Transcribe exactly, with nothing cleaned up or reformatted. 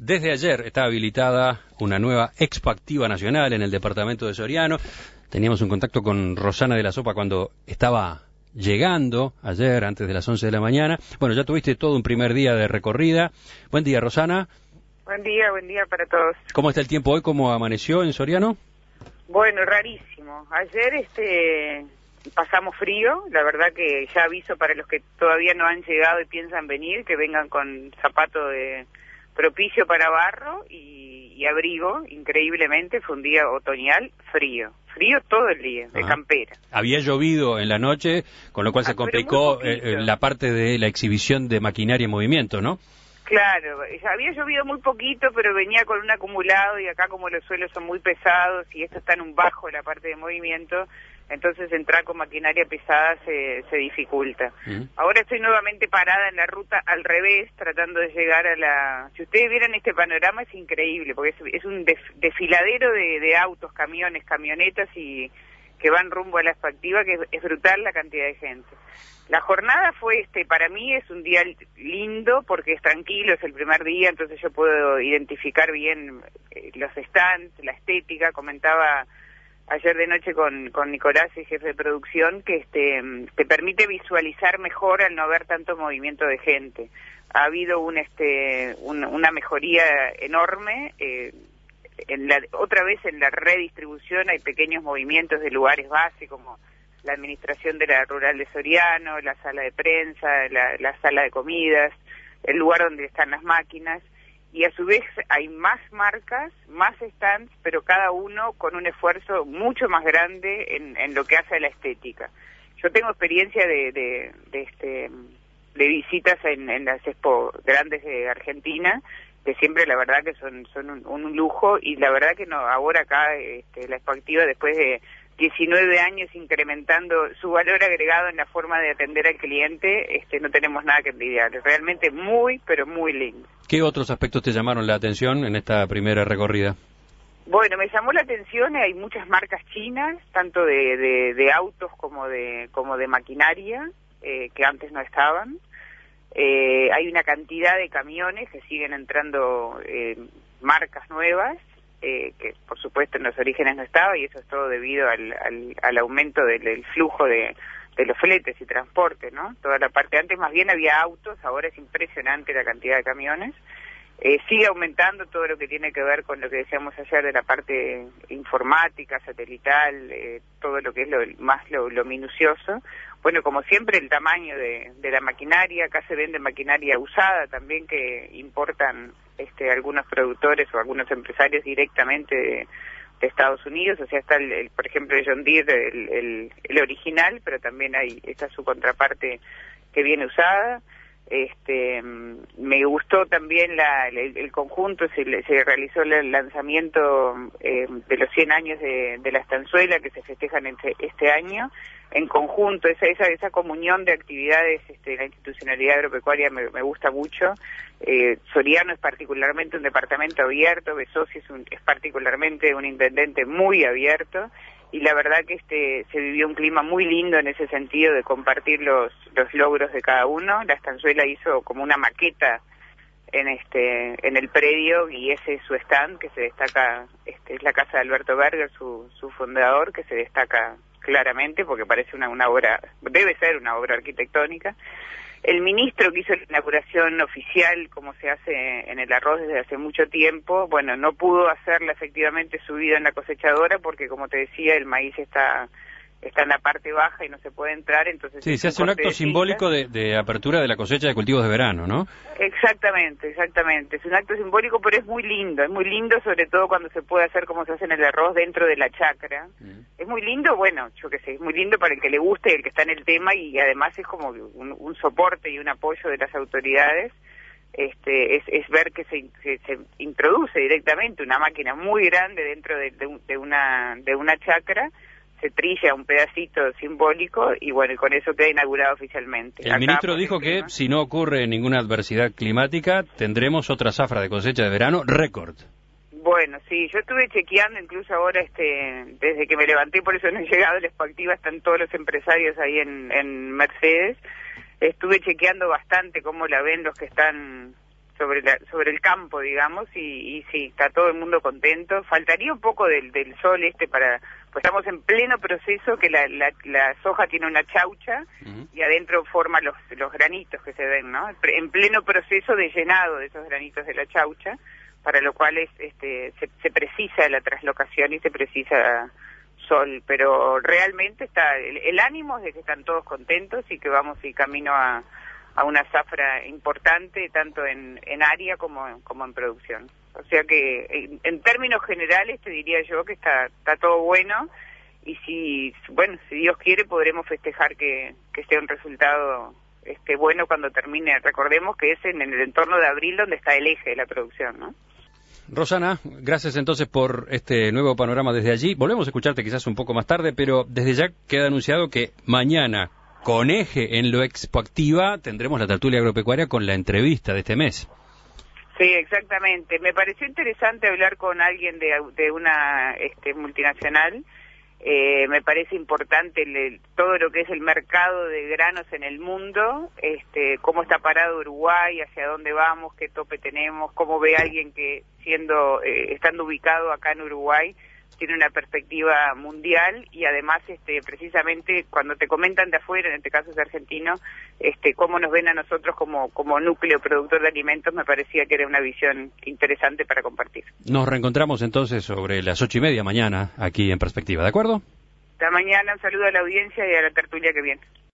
Desde ayer está habilitada una nueva Expo Activa Nacional en el departamento de Soriano. Teníamos un contacto con Rosana de la Sopa cuando estaba llegando ayer, antes de las once de la mañana. Bueno, ya tuviste todo un primer día de recorrida. Buen día, Rosana. Buen día, buen día para todos. ¿Cómo está el tiempo hoy? ¿Cómo amaneció en Soriano? Bueno, rarísimo. Ayer este pasamos frío, la verdad que ya aviso para los que todavía no han llegado y piensan venir, que vengan con zapato de propicio para barro y, y abrigo. Increíblemente fue un día otoñal frío, frío todo el día, de Ajá. campera. Había llovido en la noche, con lo cual Ah, se complicó pero muy poquito. eh, la parte de la exhibición de maquinaria en movimiento, ¿no? Claro, ya había llovido muy poquito, pero venía con un acumulado y acá como los suelos son muy pesados y esto está en un bajo, la parte de movimiento, entonces entrar con maquinaria pesada se, se dificulta. Uh-huh. Ahora estoy nuevamente parada en la ruta al revés, tratando de llegar a la... Si ustedes vieran este panorama es increíble, porque es, es un def, desfiladero de, de autos, camiones, camionetas y que van rumbo a la Expo Activa, que es, es brutal la cantidad de gente. La jornada fue, este, para mí es un día lindo porque es tranquilo, es el primer día, entonces yo puedo identificar bien eh, los stands, la estética. Comentaba ayer de noche con, con Nicolás, el jefe de producción, que este te permite visualizar mejor al no haber tanto movimiento de gente. Ha habido un este un, una mejoría enorme, eh, en la, otra vez en la redistribución hay pequeños movimientos de lugares base como la administración de la rural de Soriano, la sala de prensa, la, la sala de comidas, el lugar donde están las máquinas, y a su vez hay más marcas, más stands, pero cada uno con un esfuerzo mucho más grande en, en lo que hace a la estética. Yo tengo experiencia de, de, de, este, de visitas en, en las expo grandes de Argentina, que siempre la verdad que son, son un, un lujo, y la verdad que no, ahora acá este, la Expo Activa, después de diecinueve años incrementando su valor agregado en la forma de atender al cliente, este, no tenemos nada que envidiar. Es realmente muy, pero muy lindo. ¿Qué otros aspectos te llamaron la atención en esta primera recorrida? Bueno, me llamó la atención, hay muchas marcas chinas, tanto de, de, de autos como de, como de maquinaria, eh, que antes no estaban. Eh, hay una cantidad de camiones que siguen entrando, eh, marcas nuevas, Eh, que por supuesto en los orígenes no estaba, y eso es todo debido al, al, al aumento del, del flujo de, de los fletes y transporte, ¿no? Toda la parte, antes más bien había autos, ahora es impresionante la cantidad de camiones. Eh, sigue aumentando todo lo que tiene que ver con lo que decíamos ayer de la parte informática, satelital, eh, todo lo que es lo más lo, lo minucioso. Bueno, como siempre el tamaño de, de la maquinaria, acá se vende maquinaria usada también que importan este, algunos productores o algunos empresarios directamente de, de Estados Unidos, o sea, está el, el, por ejemplo el John Deere, el, el, el original, pero también hay está su contraparte que viene usada. Este, me gustó también la, el, el conjunto, se, se realizó el lanzamiento eh, de los cien años de, de la estanzuela que se festejan este, este año, en conjunto, esa esa esa comunión de actividades, este, la institucionalidad agropecuaria me, me gusta mucho. eh, Soriano es particularmente un departamento abierto, Besosi es, un, es particularmente un intendente muy abierto, y la verdad que este se vivió un clima muy lindo en ese sentido de compartir los los logros de cada uno. La estanzuela hizo como una maqueta en este en el predio, y ese es su stand que se destaca, este es la casa de Alberto Berger, su su fundador, que se destaca claramente porque parece una una obra, debe ser una obra arquitectónica. El ministro que hizo la inauguración oficial, como se hace en el arroz desde hace mucho tiempo, bueno, no pudo hacerla efectivamente subida en la cosechadora porque, como te decía, el maíz está está en la parte baja y no se puede entrar, entonces... Sí, se hace un acto simbólico de, de apertura de la cosecha de cultivos de verano, ¿no? Exactamente, exactamente. Es un acto simbólico, pero es muy lindo, es muy lindo sobre todo cuando se puede hacer como se hace en el arroz dentro de la chacra. Mm. Es muy lindo, bueno, yo qué sé, es muy lindo para el que le guste y el que está en el tema, y además es como un, un soporte y un apoyo de las autoridades. Este, es, es ver que se, que se introduce directamente una máquina muy grande dentro de, de, de una de una chacra, se trilla un pedacito simbólico y bueno, y con eso queda inaugurado oficialmente. El Acá, ministro dijo que si no ocurre ninguna adversidad climática tendremos otra zafra de cosecha de verano récord. Bueno, sí, yo estuve chequeando incluso ahora, este, desde que me levanté, por eso no he llegado a la Expo Activa, están todos los empresarios ahí en, en Mercedes. Estuve chequeando bastante cómo la ven los que están sobre la, sobre el campo, digamos, y, y sí, está todo el mundo contento. Faltaría un poco del, del sol este para, pues estamos en pleno proceso que la, la, la soja tiene una chaucha uh-huh. y adentro forma los, los granitos que se ven, ¿no? En pleno proceso de llenado de esos granitos de la chaucha, para lo cual es, este, se, se precisa la traslocación y se precisa sol, pero realmente está, el, el ánimo es de que están todos contentos y que vamos y camino a a una zafra importante, tanto en, en área como, como en producción. O sea que, en, en términos generales, te diría yo que está, está todo bueno, y si, bueno, si Dios quiere, podremos festejar que, que sea un resultado este, bueno cuando termine. Recordemos que es en, en el entorno de abril donde está el eje de la producción, ¿no? Rosana, gracias entonces por este nuevo panorama desde allí. Volvemos a escucharte quizás un poco más tarde, pero desde ya queda anunciado que mañana, con eje en lo Expoactiva, tendremos la tertulia agropecuaria con la entrevista de este mes. Sí, exactamente. Me pareció interesante hablar con alguien de, de una este, multinacional. Eh, me parece importante el, el, todo lo que es el mercado de granos en el mundo, este, cómo está parado Uruguay, hacia dónde vamos, qué tope tenemos, cómo ve alguien que siendo eh, estando ubicado acá en Uruguay tiene una perspectiva mundial, y además este precisamente cuando te comentan de afuera, en este caso es argentino, este cómo nos ven a nosotros como como núcleo productor de alimentos, me parecía que era una visión interesante para compartir. Nos reencontramos entonces sobre las ocho y media mañana aquí en Perspectiva, ¿de acuerdo? Hasta mañana, un saludo a la audiencia y a la tertulia que viene.